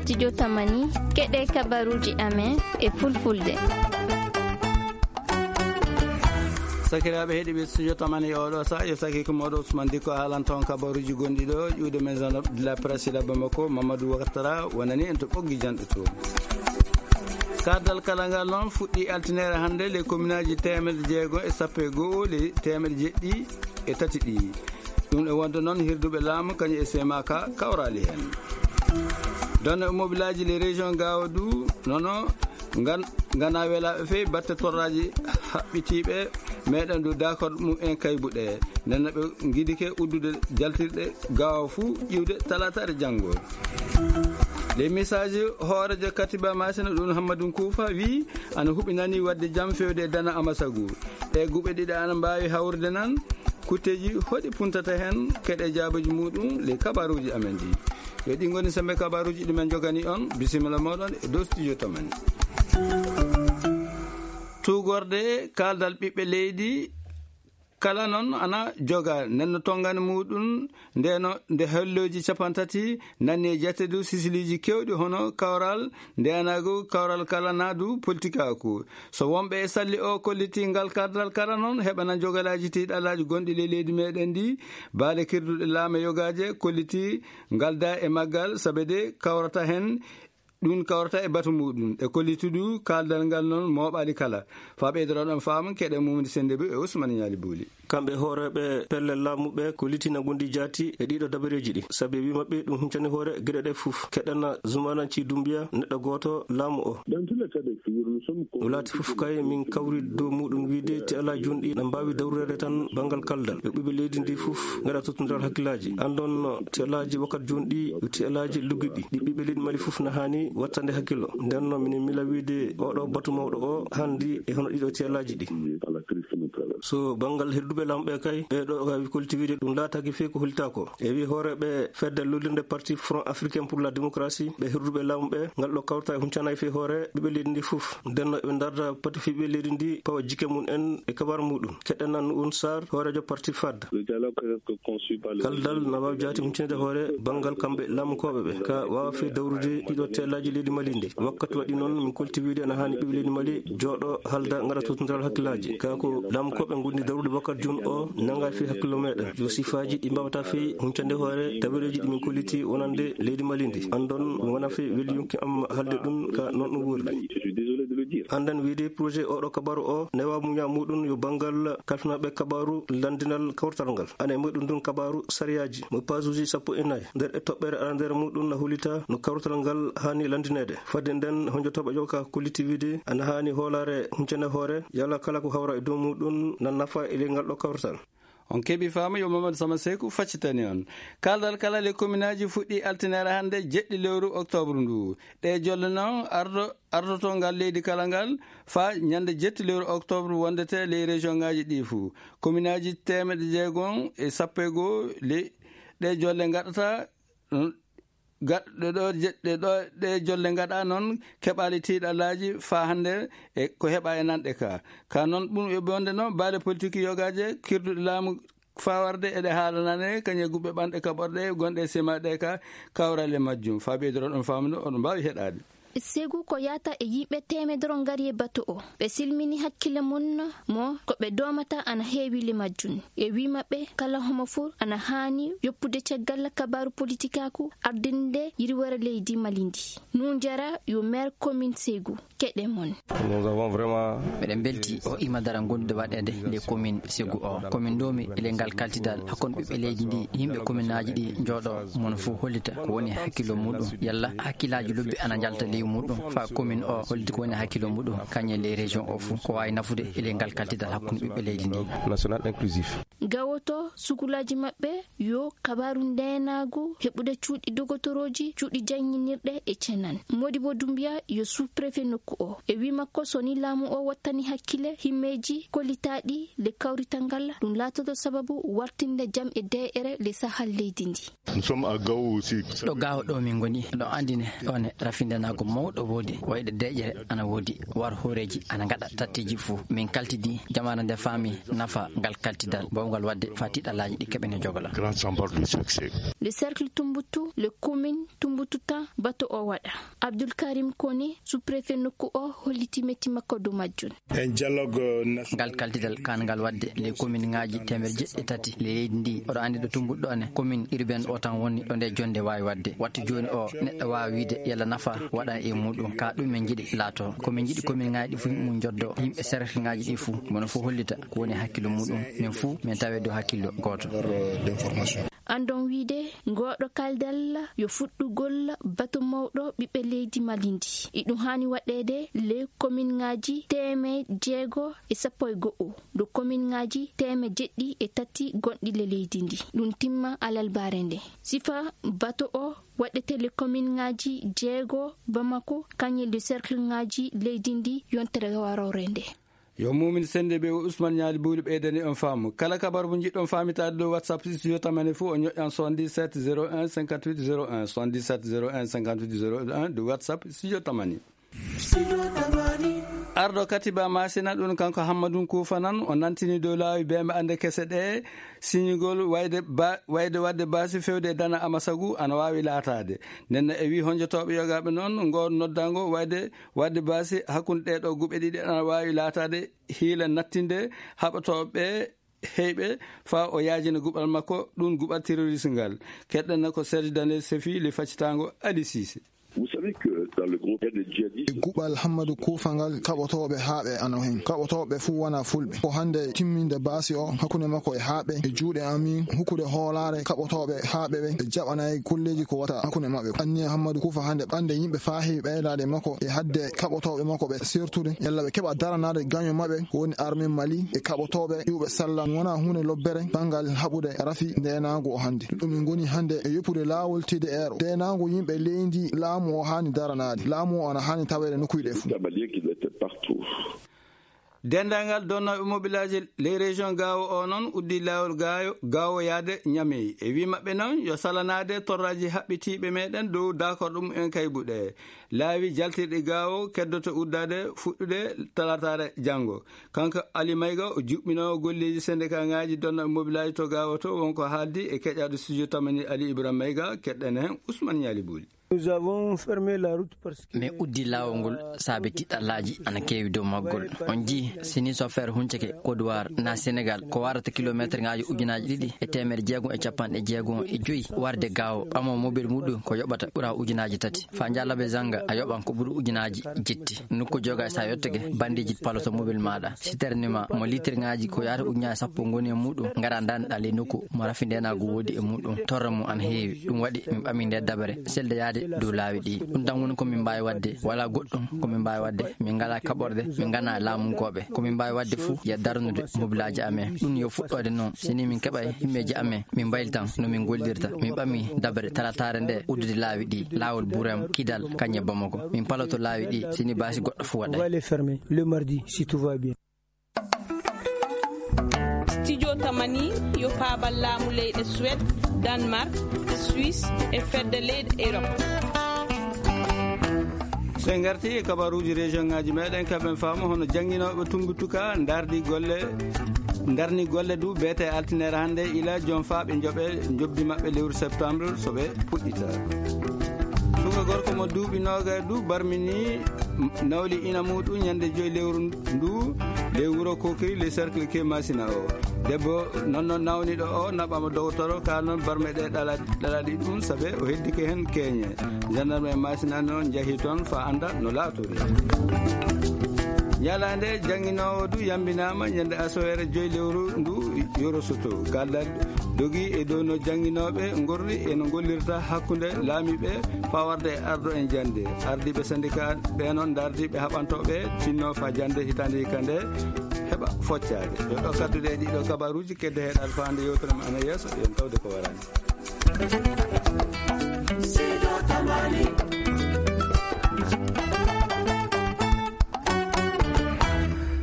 studio Tamani keɗe kabaruji amen e fulfulde. sakiraaɓe heeɗiɓe studio Tamani oɗo sa yo saki ko moɗo Ousmane Dicko haalan toon kabaruji gonɗi ɗo ƴuude maison de la presse la Bamako Mamadou Ouattara wonani en to ɓoggi janɗo to kardal kala ngal noon fuɗɗi altinere hannde les communes aji 601 les 703 ɗi ɗum e wonde noon hirduɓe laamu kañum e semaka kawrali hen donne mobilaji les régions Gawadou nono gana welaɓe fewi batte torraji haɓɓitiɓe meɗen du d'accord mum en kaybuɗe nenno ɓe guidike uddude jaltirɗe gawa fou ƴiwde talatare janggo les messages hoorejo katiba masina ɗum Hammadou Koufa wi ana huɓinani wadde jaam fewde e dana Amassagu e guɓe ɗiɗi ana mbawi hawrude nan kutteji hoɗi puntata hen keɗe jaaboji muɗum les kabaruji amen ɗi yo ɗi goni sembe kabaruji ɗumen jogani on bisimilla moɗon e dow studio Tamani. tugorde kaldal ɓiɓɓe leydi kala noon ana joga nenno tongane muɗum ndeno nde helloji 30 nanni jette du sisiliji kewɗi hono kawral ndenago kawral kala nadu politique ako so wonɓe e salli o kolliti ngal kardal kala noon heɓana jogalaji tiɗalaji gonɗi le leydi meɗen ndi baale kirduɗe laama yogaje kolliti ngalda e maggal saabe de kawrata hen ɗum kawrata e batu muɗum e kollitudu kaldal ngal noon moɓali kala fa ɓeydoroɗon faama keɗe mumde sendeɓe e Ousmane Ñali Bouli kamɓe hooreɓe pellel laamuɓe ko litina gondi jaati e ɗiɗo dabareji ɗi saabi wi mabɓe ɗum huncani hoore gueɗe ɗe fof keɗana zumananci dumbiya neɗɗo goto laamu o ɗum laati fof kay min kawri dow muɗum wiide te ala junɗi ne mbawi dawrede tan banggal kaldal ɓe ɓiɓe leydi ndi fof gaɗa tottodiral hakkillaji andon te alaji wakkat junɗi te alaji luggiɗi ɗi ɓiɓe leydi Mali fof ne hani wattande hakkillo nden noon minen mila wiide oɗo batu mawɗo o handi e hono ɗiɗo te alaji ɗi so banggal hedduɓe lamɓe kay ɓeɗo wawi cultivide ɗum laataki fe ko hultako e wi hooreɓe fedde lullirde parti front africain pour la démocratie ɓe hirduɓe laamuɓe ngal ɗo kawrata e huncanayi fe hoore ɓiɓe leydi ndi fof ndenno ɓe darda pati fi ɓiɓe leydi ndi pawa jike mum en e kabar muɗum keɗenan un sar hoorejo parti fad kaldal na wawi jaati huncinede hoore banggal kamɓe laamukoɓe ɓe ka wawa fe dawrude ɗiɗo tellaji leydi Mali ndi wakkati waɗi noon min cultivide ana hani ɓiɓe leydi Mali jooɗo halda gaɗa totodiral hakkillaji kako laamukoɓe gondi dawrude wakkat jun o nanga fi hakkillo meɗen yo sifaji ɗi mbawata fe huncande hoore dabareji ɗimin kolliti wonande leydi Mali ndi andon wona fe weli yonki am halde ɗum ka noon ɗum wurdi andan wiide projet oɗo kabaru o newa muña muɗum yo banggal kalfinaɓe kabaru landinal kawrtal ngal ana muɗum ɗum kabaru sariyaji mo page uji 14 nder e toɓɓere arandere muɗum na hulita no kawrtal ngal hani landinede fadde nden honjotoɓe joka kolliti wiide ana hani hoolare huncane hoore yala kala ko hawra e dow muɗum nan nafa e ngal ɗo kawrtal on keeɓi faama yo Mamadou Sama Sekou faccitani on kaldal kala le commune aji fuɗɗi altinere hannde jeɗɗi lewru octobre ndu ɗe jolle noon ardoto ngal leydi kala ngal fa ñande jetti lewru octobre wondete les région ngaji ɗi fou commune aji 601 ɗe jolle gaɗata ɗe jolle gaɗa noon keɓali tiiɗalaji fa hannde e ko heɓa e nanɗe ka noon ɗum e bonde noon baale politique yogaje kirduɗe laamu fawarde eɗe haalanane kañe guɓɓe ɓanɗe kaɓorɗe gonɗe semaɗe ka kawrale majjum fa ɓeydoroɗon famde oɗon mbawi heɗade Ségu ko yata e yiɓe temedoro ngari e batu o ɓe silmini hakkille mun mo ko ɓe domata ana heewi le majjun e wi maɓɓe kala homo fof ana haani yoppude caggal kabaru politikaku ardinde yiriwara leydi Mali ndi nun jara yo maire commune Ségu keɗe mon meɗen belti o imadara gondude waɗede les commune Ségu o commune domi ele ngal kaltidal hakkon ɓiɓɓe leydi ndi yimɓe commune aji ɗi jooɗo mon fof hollita ko woni hakkillo muɗum yalla hakkillaji lobbi ana jalta muɗum fa commune o holdi ko woni hakkilo muɗum kañe les régions o fou ko wawi nafude ele ngal kaltidal hakkude ɓiɓɓe leydi ndi national inclusif gawoto sukulaji maɓɓe yo kabaru ndenago heɓude cuuɗi dogotoroji cuuɗi janginirɗe e cenan Modibo Doumbia yo sous préfet nokku o e wi makko soni laamu o wattani hakkile himmeji kollitaɗi le kawrital ngal ɗum latoto sababu wartinde jam e de'ere le sahal leydi ndi ɗo gawo ɗo min goni ɗo andine ɗone rafindenago mawɗo woodi wayde deƴere ana woodi war horeji ana gaɗa tattiji fuu min kaltidi jamana nde faami nafa ngal kaltidal bawgal wadde fatiɗalaji ɗi keɓene jogola. Le cercle Tumboutou, le commune Tumboututa bato o waɗa. Abdoul Karim Kone sous-préfet nokku o holliti metti makko dow majjun. Ngal kaltidal kan ngal wadde les commune ngaji temer jeɗɗe tati le leydi ndi oɗo andi ɗo Tumbouɗo ɗo ne commune urbaine o tan woni ɗo nde jonde wawi wadde wattu joni o neɗɗo wawi wiide yalla nafa waɗa e muɗum ka ɗum min jiiɗi laato komin jiiɗi commune ngaji ɗi fuu mum joddo yimɓe cercle ngaji ɗi fuu mono fuu hollita ko woni hakkille muɗum min fuu min tawe dow hakkillo goto. Andon wiide ngoɗo kaldal yo fuɗɗugol bato mawɗo ɓiɓɓe leydi Malindi iɗum hani waɗede le commune ngaji 611 do commune ngaji 703 gonɗi le leydi ndi ɗum timma alalbare nde sifa bato o waɗete le commune ngaji 6 Bamako kanye le cercle ngaji leydi ndi yontere warore nde. Yo mumin sende be Ousmane Niali Bouli ɓeydani on faamu kala kabar mo jiɗɗon famitade ɗo WhatsApp studio tamane fou o ñoƴƴan 77 01 58 01 77 01 58 01 de WhatsApp studio tamani. Ardo Katiba Masina ɗum kanko Hammadou Koufanan o nantini dow laawi bembe ande kese ɗe signigol wayde wadde basi fewde dana amasagu ana wawi laatade nenno e wi honjotoɓe yogaɓe noon ngor noddango wadde basi hakkunde ɗeɗo guɓe ɗiɗi ana wawi laatade hiila nattinde haɓatoɓe heyɓe fa o yaajina guɓal makko ɗum guɓal terroriste ngal keɗɗenna ko Serge Daniel Sefi le faccitango Ali Cissé. Vous savez que dans le groupe des djihadistes Goubal Hammadou Koufangal kaɓotoɓe haaɓe ana hen kaɓotoɓe fuu wona fulɓe ko hande timminde baasi o hakkunde makko e haaɓe e juuɗe amin hukkude hoolare kaɓotoɓe haaɓe ɓe e jaɓanayi kulleji ko wata hakkunde mabɓe anni Hammadou Koufa hande ɓande yimɓe faahi ɓeydade makko e hadde kaɓotoɓe makko ɓe sertude yalla ɓe keɓa daranade gaño mabɓe ko woni armée Mali e kaɓotoɓe iwɓe sallah wona hunde lobbere bangal haɓude rafi ndenagu o hande ɗum min goni hande e yoppude laawol TDR ndenagu yimɓe leydi laamu o hani daranade laamu o ana hani tawede nokkuyɗe fuu. Dendangal donnoɓe mobilaji les régions gawo o noon uddi lawol gawo yaade ñameyi e wi mabɓe noon yo salanade torraji haɓɓitiɓe meɗen dow d'accord ɗum en kaybuɗe laawi jaltirɗe gawo keddoto uddade fuɗɗude talatare janggo kanko Ali Mayga o juɓɓinowo golleji syndicat ngaji donnoɓe mobilaji to gawo to wonko haaldi e keƴaɗo studio tamani Ali Ibrahima Mayga keɗɗen hen Ousmane Niali Bouli. Nous avons fermé la route parce que mais uddi lawol ngol saabe tiɗɗallaji ana keewi dow maggol on jii sini chauffeur hunceke Côte d'Ivoire na Sénégal ko warata kilométre ngaji ujunaji ɗiɗi e temere jeegom e capanɗe jeegom e joyyi warde gawo ɓamo mobile muɗum ko yoɓata ɓuura ujunaji tati fa jallaɓe zanga a yoɓan ko ɓuuri ujunaji jetti nokku joga sa yetteke bandiji paloto mobile maɗa citernima mo litre ngaji ko yata ujunaji sappo goni e muɗum gara danɗa le nokku mo rafi ndenago woodi e muɗum torra mum ana heewi ɗum waɗi min ɓami nde dabare selde yaade dow laawi ɗi ɗum tan woni komin mbawi wadde wala goɗɗum komin mbawi wadde min ngala kaɓorde min gana laamunkoɓe komin mbawi wadde fou ya darnude mobilaji amen ɗum yo fuɗɗode noon sini min keɓay himmeji amen min mbaylitan no min gollirta min ɓami dabare talatare nde uddude laawi ɗi laawol Bourem Kidal Kanye Bamako min paloto laawi ɗi sini basi goɗɗo fou waɗa. On va les fermer le mardi si tout va bien. Studio Tamani yo paabal laamu leyɗe Suède, Danemark, Suisse e fedde leyɗe Europe. so en garti e kabaruji région ngaji meɗen kaɓen faama hono jangguinoɓe Tumboutuka darni golle du beete altinaire hande ila joom faaɓe jobdi mabɓe lewru septembre soɓe puɗɗita suka gorko mo duuɓi noga du barmini nawli ina muɗum ñande 5 lewru ndu le wuro Kokiri le cercle ke Masina o debbo nonno nawniɗo o naɓama dogotoro ka noon barmeɗe ɗalaɗi ɗum saabe o heddike hen keñe gendarme e Masina noon jaahi toon fa anda no laatori ñalande jangguinowo du yambinama ñande asowere 5 lewru ndu yoro soto galdal dogi e dow no jangguinoɓe gorri eno gollirta hakkude laamiɓe fawarde ardo en jande ardiɓe syndicat ɓe noon dardiɓe haɓantoɓe tinno fa jande hitande hikande heɓa foccade yo ɗo kaddude ɗiɗo kabaruji kedde heɗal fa hande yewtere ana yesso yen tawde ko warani.